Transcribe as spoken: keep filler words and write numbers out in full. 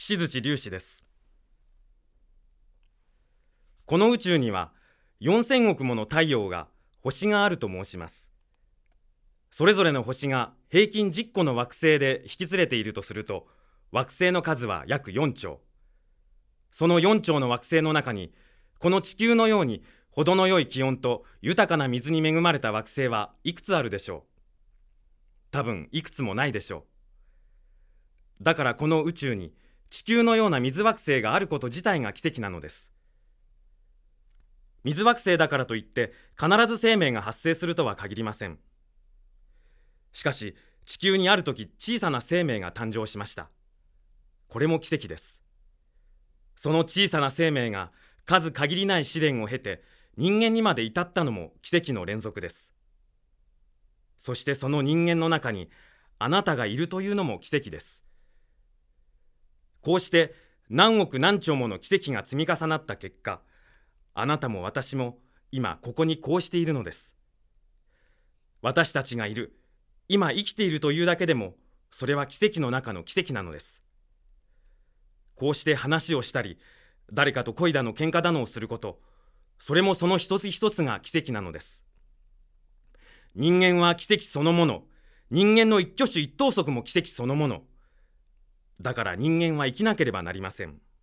岸槌隆史です。この宇宙にはよんせんおくもの太陽が星があると申します。それぞれの星が平均じゅっこの惑星で引き連れているとすると、惑星の数は約よんちょう。そのよんちょうの惑星の中に、この地球のように程の良い気温と豊かな水に恵まれた惑星はいくつあるでしょう。多分いくつもないでしょう。だからこの宇宙に地球のような水惑星があること自体が奇跡なのです。水惑星だからといって必ず生命が発生するとは限りません。しかし地球にある時小さな生命が誕生しました。これも奇跡です。その小さな生命が数限りない試練を経て人間にまで至ったのも奇跡の連続です。そしてその人間の中にあなたがいるというのも奇跡です。こうして何億何兆もの奇跡が積み重なった結果、あなたも私も今ここにこうしているのです。私たちがいる、今生きているというだけでも、それは奇跡の中の奇跡なのです。こうして話をしたり、誰かと恋だの喧嘩だのをすること、それもその一つ一つが奇跡なのです。人間は奇跡そのもの、人間の一挙手一投足も奇跡そのもの。だから人間は生きなければなりません。